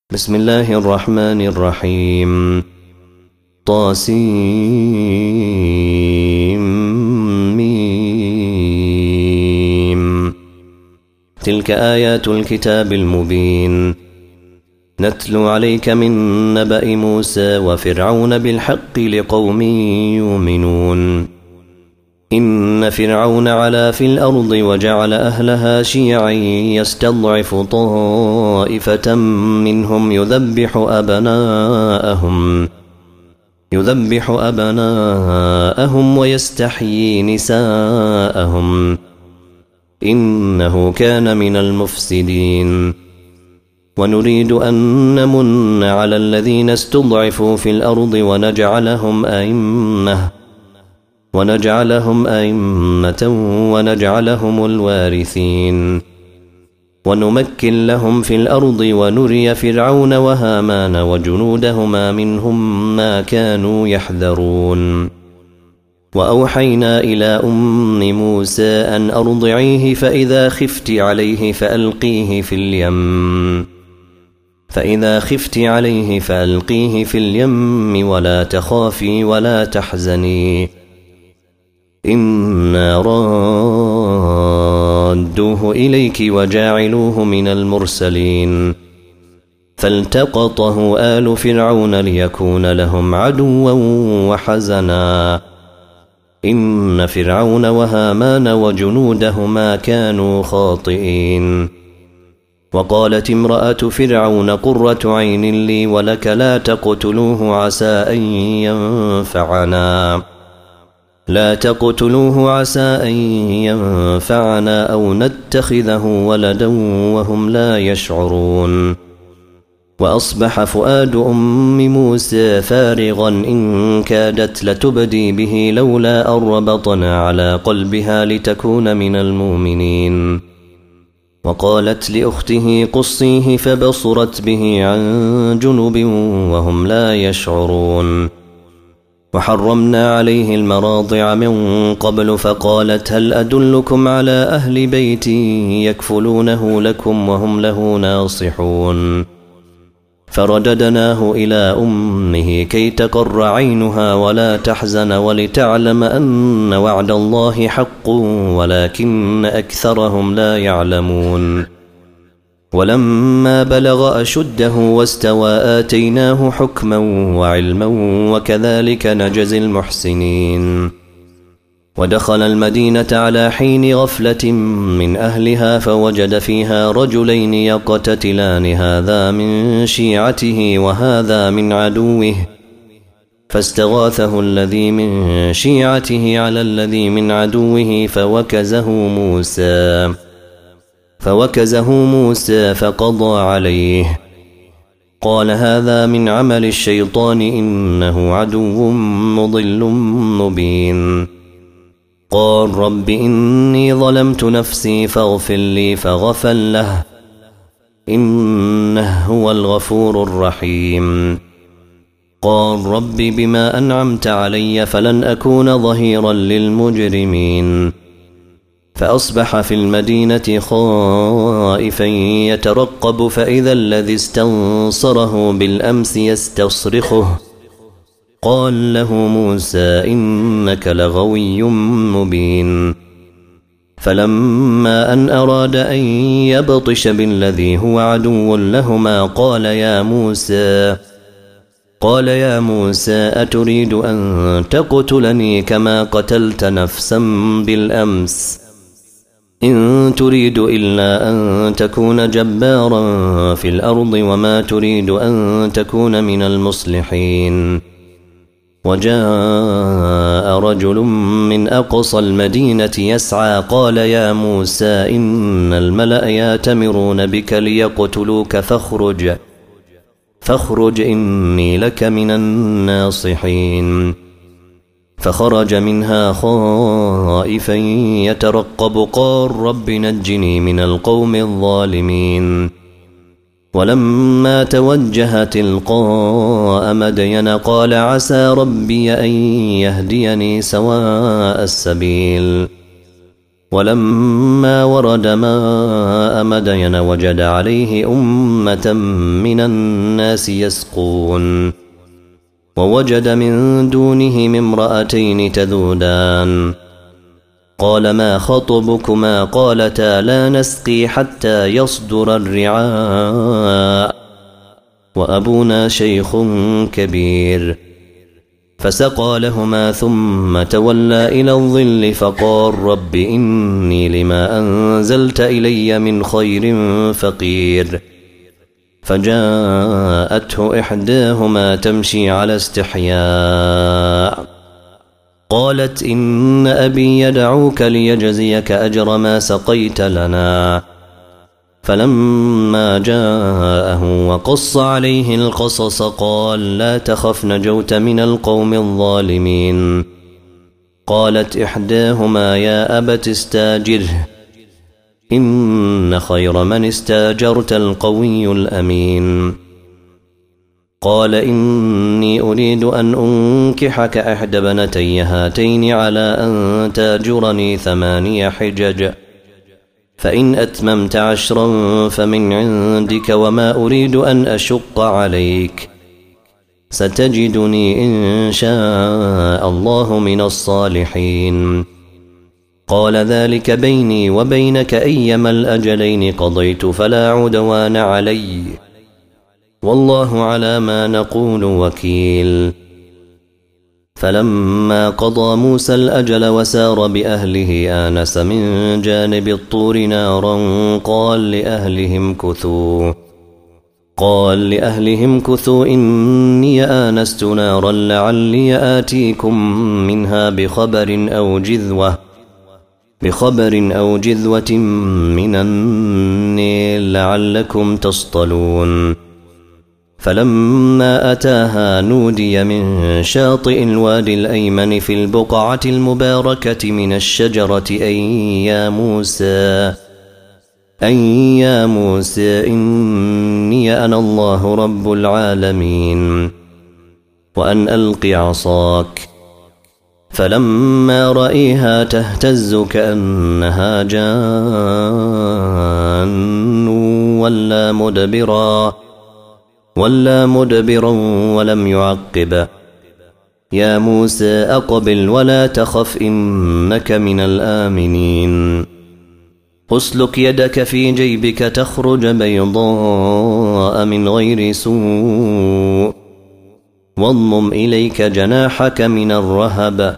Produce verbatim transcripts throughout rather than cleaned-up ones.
بسم الله الرحمن الرحيم. طاسيم. تلك آيات الكتاب المبين نتلو عليك من نبأ موسى وفرعون بالحق لقوم يؤمنون. إن فرعون علا في الأرض وجعل أهلها شيعا يستضعف طائفة منهم يذبح أبناءهم يذبح أبناءهم ويستحيي نساءهم إنه كان من المفسدين. ونريد أن نمن على الذين استضعفوا في الأرض ونجعلهم أئمة ونجعلهم أئمة ونجعلهم الوارثين ونمكن لهم في الأرض ونري فرعون وهامان وجنودهما منهم ما كانوا يحذرون. وأوحينا إلى أم موسى أن أرضعيه فإذا خفت عليه فألقيه في اليم فإذا خفت عليه فألقيه في اليم ولا تخافي ولا تحزني إنا رادوه إليك وجاعلوه من المرسلين. فالتقطه آل فرعون ليكون لهم عدوا وحزنا إن فرعون وهامان وجنودهما كانوا خاطئين. وقالت امرأة فرعون قرة عين لي ولك لا تقتلوه عسى أن ينفعنا لا تقتلوه عسى أن ينفعنا أو نتخذه ولدا وهم لا يشعرون. وأصبح فؤاد أم موسى فارغا إن كادت لتبدي به لولا أن ربطنا على قلبها لتكون من المؤمنين. وقالت لأخته قصيه فبصرت به عن جنب وهم لا يشعرون. وحرمنا عليه المراضع من قبل فقالت هل أدلكم على أهل بيتي يكفلونه لكم وهم له ناصحون. فرددناه إلى أمه كي تقر عينها ولا تحزن ولتعلم أن وعد الله حق ولكن أكثرهم لا يعلمون. ولما بلغ أشده واستوى آتيناه حكما وعلما وكذلك نجزي المحسنين. ودخل المدينة على حين غفلة من أهلها فوجد فيها رجلين يقتتلان هذا من شيعته وهذا من عدوه فاستغاثه الذي من شيعته على الذي من عدوه فوكزه موسى فوكزه موسى فقضى عليه. قال هذا من عمل الشيطان إنه عدو مضل مبين. قال رب إني ظلمت نفسي فاغفر لي فغفر له إنه هو الغفور الرحيم. قال رب بما أنعمت علي فلن أكون ظهيرا للمجرمين. فأصبح في المدينة خائفا يترقب فإذا الذي استنصره بالأمس يستصرخه. قال له موسى إنك لغوي مبين. فلما أن أراد أن يبطش بالذي هو عدو لهما قال يا موسى قال يا موسى أتريد أن تقتلني كما قتلت نفسا بالأمس إن تريد إلا أن تكون جبارا في الأرض وما تريد أن تكون من المصلحين. وجاء رجل من أقصى المدينة يسعى قال يا موسى إن الملأ يأتمرون بك ليقتلوك فاخرج فاخرج إني لك من الناصحين. فخرج منها خائفا يترقب قال رب نجني من القوم الظالمين. ولما توجه تلقاء مدين قال عسى ربي أن يهديني سواء السبيل. ولما ورد ماء مدين وجد عليه أمة من الناس يسقون ووجد من دونهم امرأتين تذودان قال ما خطبكما قالتا لا نسقي حتى يصدر الرعاء وأبونا شيخ كبير فسقى لهما ثم تولى إلى الظل فقال رب إني لما أنزلت إلي من خير فقير فجاءته إحداهما تمشي على استحياء قالت إن أبي يدعوك ليجزيك أجر ما سقيت لنا فلما جاءه وقص عليه القصص قال لا تخف نجوت من القوم الظالمين قالت إحداهما يا أبت استاجره إن خير من استاجرت القوي الأمين قال إني أريد أن أنكحك إحدى بنتي هاتين على أن تاجرني ثماني حجج فإن أتممت عشرا فمن عندك وما أريد أن أشق عليك ستجدني إن شاء الله من الصالحين قال ذلك بيني وبينك أيما الأجلين قضيت فلا عدوان علي والله على ما نقول وكيل فلما قضى موسى الأجل وسار بأهله آنس من جانب الطور نارا قال لأهلهم كثوا قال لأهلهم كثوا إني آنست نارا لعلي آتيكم منها بخبر أو جذوة بخبر أو جذوة من النيل لعلكم تصطلون فلما أتاها نودي من شاطئ الوادي الأيمن في البقعة المباركة من الشجرة أن يا موسى أن يا موسى إني أنا الله رب العالمين وأن ألق عصاك فلما رأيها تهتز كأنها جان ولا مدبرا ولا مدبرا ولم يعقب يا موسى أقبل ولا تخف إنك من الآمنين أسلك يدك في جيبك تخرج بيضاء من غير سوء واضمم إليك جناحك من الرهب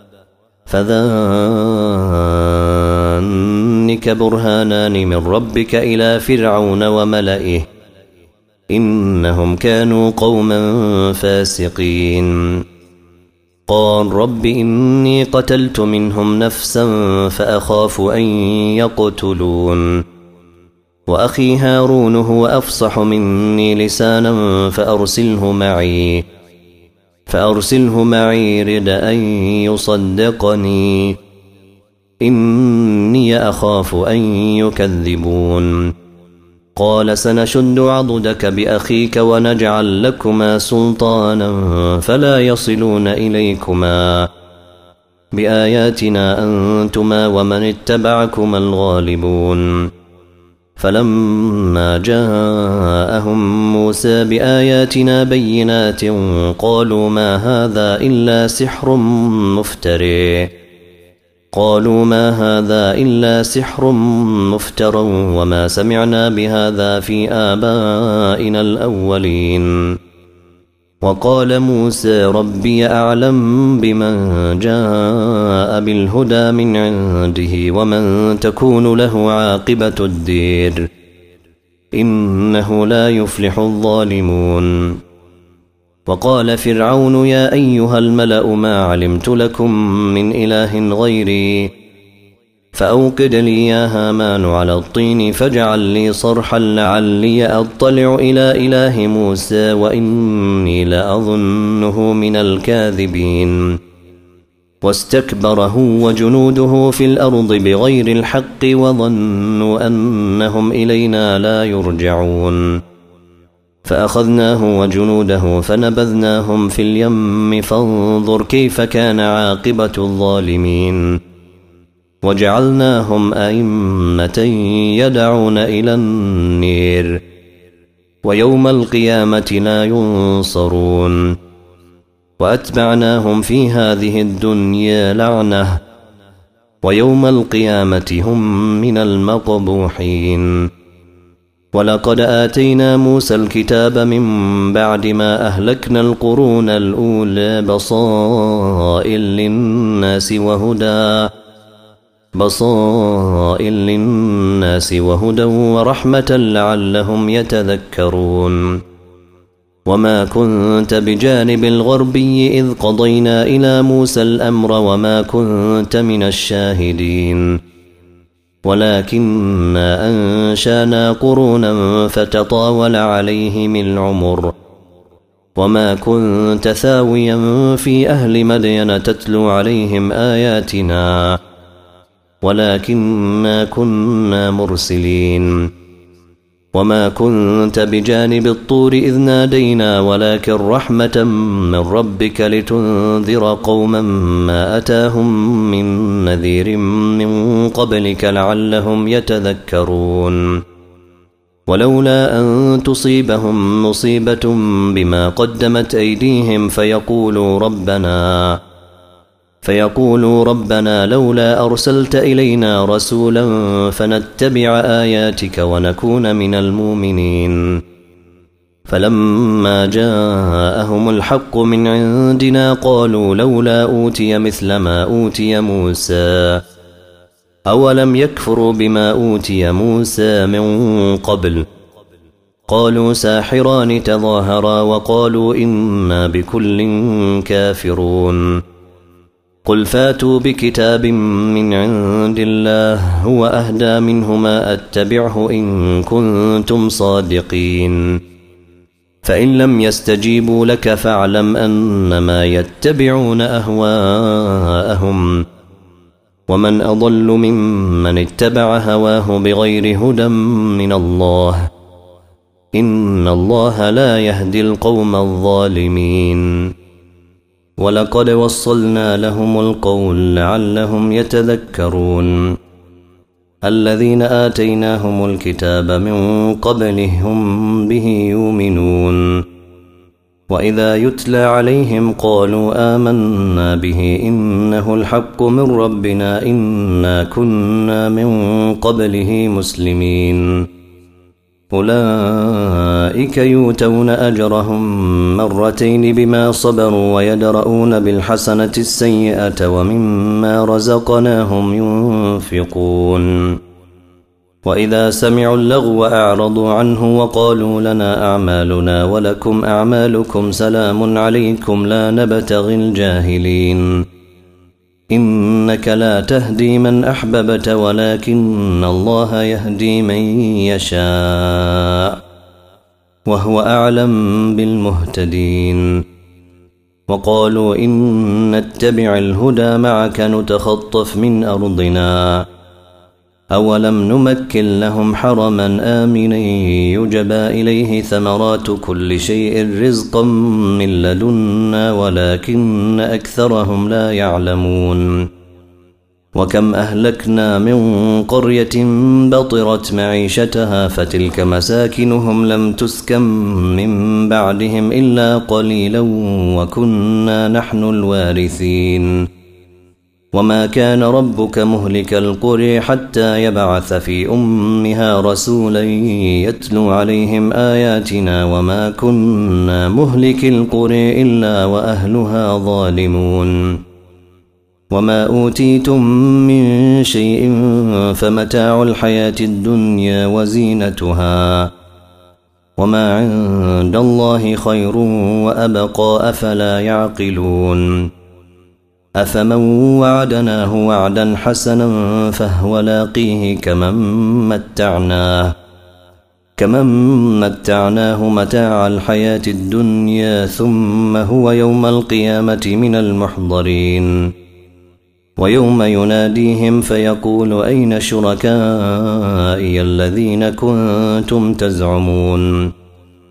فذانك برهانان من ربك إلى فرعون وملئه إنهم كانوا قوما فاسقين قال رب إني قتلت منهم نفسا فأخاف أن يقتلون وأخي هارون هو أفصح مني لسانا فأرسله معي فأرسله معي رد أن يصدقني إني أخاف أن يكذبون قال سنشد عضدك بأخيك ونجعل لكما سلطانا فلا يصلون إليكما بآياتنا أنتما ومن اتبعكما الغالبون فلما جاءهم موسى بآياتنا بينات قالوا ما هذا إلا سحر مفتري قالوا ما هذا إلا سحر مفترى وما سمعنا بهذا في آبائنا الأولين وقال موسى ربي أعلم بمن جاء بالهدى من عنده ومن تكون له عاقبة الدير إنه لا يفلح الظالمون وقال فرعون يا أيها الملأ ما علمت لكم من إله غيري فأوقد لي يا هامان على الطين فاجعل لي صرحا لعلي أطلع إلى إله موسى وإني لأظنه من الكاذبين واستكبر هو وجنوده في الأرض بغير الحق وظنوا أنهم إلينا لا يرجعون فأخذناه وجنوده فنبذناهم في اليم فانظر كيف كان عاقبة الظالمين وجعلناهم أئمة يدعون إلى النير ويوم القيامة لا ينصرون وأتبعناهم في هذه الدنيا لعنة ويوم القيامة هم من المقبوحين. ولقد آتينا موسى الكتاب من بعد ما أهلكنا القرون الأولى بصائر للناس وهدى بصائر للناس وهدى ورحمة لعلهم يتذكرون. وما كنت بجانب الغربي إذ قضينا إلى موسى الأمر وما كنت من الشاهدين ولكننا أنشانا قرونا فتطاول عليهم العمر وما كنت ثاويا في أهل مدين تتلو عليهم آياتنا ولكننا كنا مرسلين. وما كنت بجانب الطور إذ نادينا ولكن رحمة من ربك لتنذر قوما ما أتاهم من نذير من قبلك لعلهم يتذكرون. ولولا أن تصيبهم مصيبة بما قدمت أيديهم فيقولوا ربنا فيقولوا ربنا لولا أرسلت إلينا رسولا فنتبع آياتك ونكون من المؤمنين. فلما جاءهم الحق من عندنا قالوا لولا أوتي مثل ما أوتي موسى أولم يكفروا بما أوتي موسى من قبل قالوا ساحران تظاهرا وقالوا إنا بكل كافرون. قل فاتوا بكتاب من عند الله هو أهدى منهما أتبعه إن كنتم صادقين. فإن لم يستجيبوا لك فاعلم أنما يتبعون أهواءهم ومن أضل ممن اتبع هواه بغير هدى من الله إن الله لا يهدي القوم الظالمين. ولقد وصلنا لهم القول لعلهم يتذكرون. الذين آتيناهم الكتاب من قبله هم به يؤمنون وإذا يتلى عليهم قالوا آمنا به إنه الحق من ربنا إنا كنا من قبله مسلمين. أولئك يؤتون أجرهم مرتين بما صبروا ويدرؤون بالحسنة السيئة ومما رزقناهم ينفقون. وإذا سمعوا اللغو أعرضوا عنه وقالوا لنا أعمالنا ولكم أعمالكم سلام عليكم لا نبتغي الجاهلين. إنك لا تهدي من أحببت ولكن الله يهدي من يشاء وهو أعلم بالمهتدين. وقالوا إن نتبع الهدى معك نتخطف من أرضنا أولم نمكن لهم حرما آمنا يجبى إليه ثمرات كل شيء رزقا من لدنا ولكن أكثرهم لا يعلمون. وكم أهلكنا من قرية بطرت معيشتها فتلك مساكنهم لم تسكن من بعدهم إلا قليلا وكنا نحن الوارثين. وما كان ربك مهلك القرى حتى يبعث في أمها رسولا يتلو عليهم آياتنا وما كنا مهلك القرى إلا وأهلها ظالمون. وما أوتيتم من شيء فمتاع الحياة الدنيا وزينتها وما عند الله خير وأبقى أفلا يعقلون. أفمن وعدناه وعدا حسنا فهو لاقيه كمن متعناه كمن متعناه متاع الحياة الدنيا ثم هو يوم القيامة من المحضرين. ويوم يناديهم فيقول أين شركائي الذين كنتم تزعمون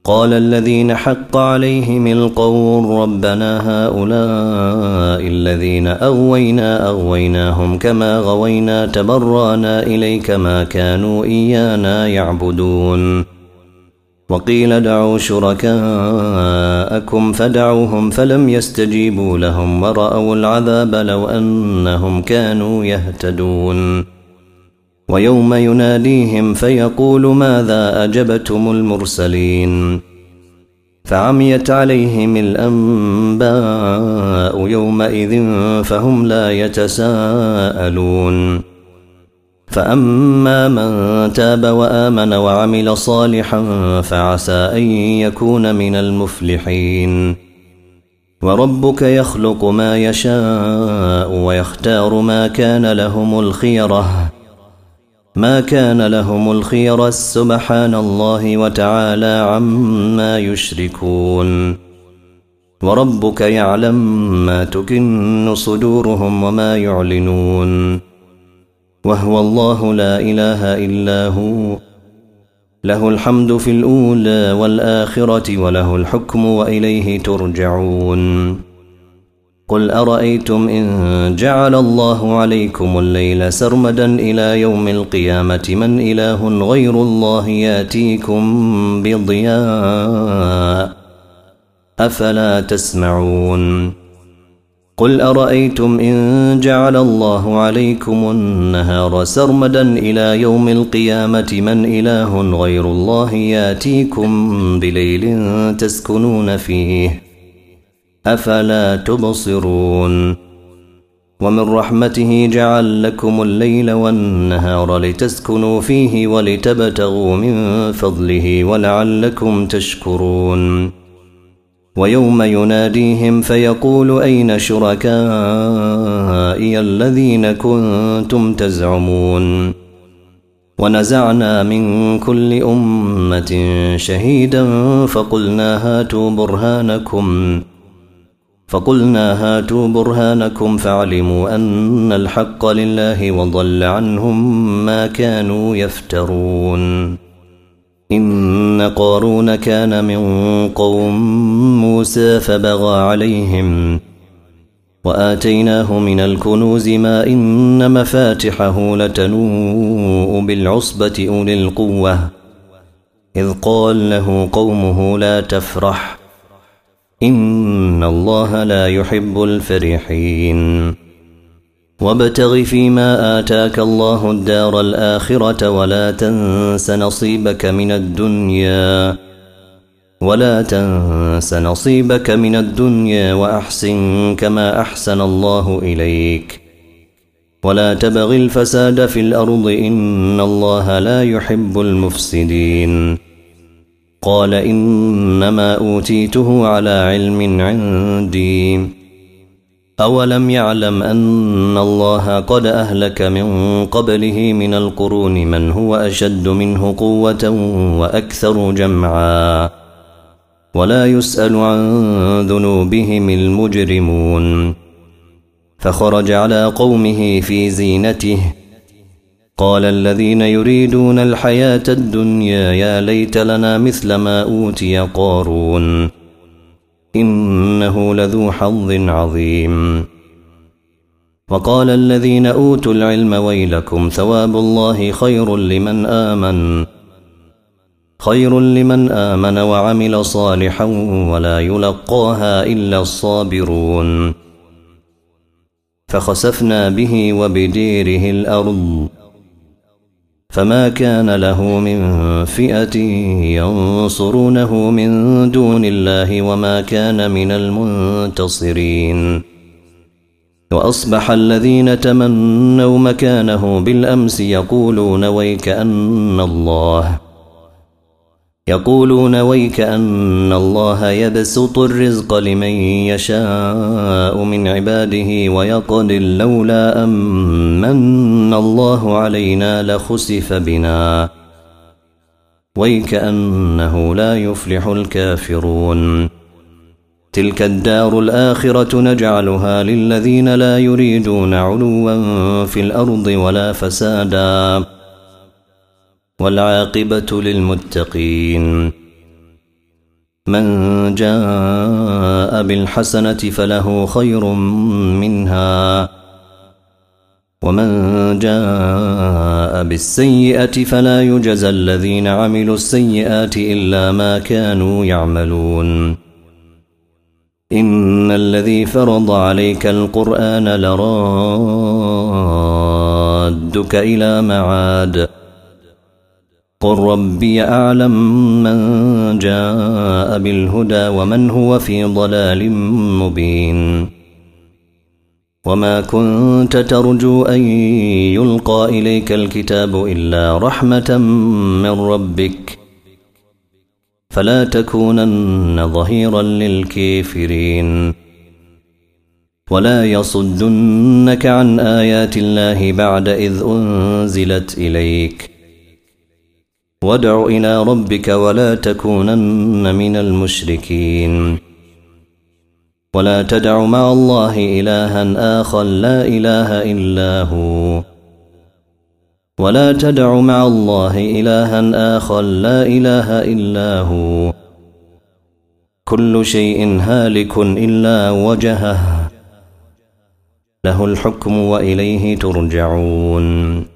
قال الذين حق عليهم القول ربنا هؤلاء الذين أغوينا أغويناهم كما غوينا تبرأنا إليك ما كانوا إيانا يعبدون وقيل دعوا شركاءكم فدعوهم فلم يستجيبوا لهم ورأوا العذاب لو أنهم كانوا يهتدون ويوم يناديهم فيقول ماذا أجبتم المرسلين فعميت عليهم الأنباء يومئذ فهم لا يتساءلون فأما من تاب وآمن وعمل صالحا فعسى أن يكون من المفلحين وربك يخلق ما يشاء ويختار ما كان لهم الخيرة ما كان لهم الخيرة سبحان الله وتعالى عما يشركون وربك يعلم ما تكن صدورهم وما يعلنون وهو الله لا إله إلا هو له الحمد في الأولى والآخرة وله الحكم وإليه ترجعون قل أرأيتم إن جعل الله عليكم الليل سرمدا إلى يوم القيامة من إله غير الله ياتيكم بضياء أفلا تسمعون قل أرأيتم إن جعل الله عليكم النهار سرمدا إلى يوم القيامة من إله غير الله ياتيكم بليل تسكنون فيه أفلا تبصرون ومن رحمته جعل لكم الليل والنهار لتسكنوا فيه ولتبتغوا من فضله ولعلكم تشكرون ويوم يناديهم فيقول أين شركائي الذين كنتم تزعمون ونزعنا من كل أمة شهيدا فقلنا هاتوا برهانكم فقلنا هاتوا برهانكم فعلموا أن الحق لله وضل عنهم ما كانوا يفترون إن قارون كان من قوم موسى فبغى عليهم وآتيناه من الكنوز ما إن مفاتحه لتنوء بالعصبة أولي القوة إذ قال له قومه لا تفرح إن الله لا يحب الفرحين وابتغ فيما آتاك الله الدار الآخرة ولا تنس نصيبك من الدنيا ولا تنس نصيبك من الدنيا وأحسن كما أحسن الله إليك ولا تبغ الفساد في الأرض إن الله لا يحب المفسدين قال إنما أوتيته على علم عندي أولم يعلم أن الله قد أهلك من قبله من القرون من هو أشد منه قوة وأكثر جمعا ولا يسأل عن ذنوبهم المجرمون فخرج على قومه في زينته قال الذين يريدون الحياة الدنيا يا ليت لنا مثل ما أوتي قارون إنه لذو حظ عظيم وقال الذين أوتوا العلم ويلكم ثواب الله خير لمن آمن خير لمن آمن وعمل صالحا ولا يلقاها إلا الصابرون فخسفنا به وبديره الأرض فما كان له من فئة ينصرونه من دون الله وما كان من المنتصرين وأصبح الذين تمنوا مكانه بالأمس يقولون ويكأن الله يقولون ويكأن الله يبسط الرزق لمن يشاء من عباده ويقدر لولا أمن الله علينا لخسف بنا ويكأنه لا يفلح الكافرون تلك الدار الآخرة نجعلها للذين لا يريدون علوا في الأرض ولا فسادا والعاقبة للمتقين من جاء بالحسنة فله خير منها ومن جاء بالسيئة فلا يجزى الذين عملوا السيئات إلا ما كانوا يعملون إن الذي فرض عليك القرآن لرادك إلى معاد قل ربي أعلم من جاء بالهدى ومن هو في ضلال مبين وما كنت ترجو أن يلقى إليك الكتاب إلا رحمة من ربك فلا تكونن ظهيرا للكافرين ولا يصدنك عن آيات الله بعد إذ أنزلت إليك وادع إلى ربك ولا تكونن من المشركين ولا تدع مع الله إلها آخر لا إله إلا هو ولا تدع مع الله إلها آخر لا إله إلا هو كل شيء هالك إلا وجهه له الحكم وإليه ترجعون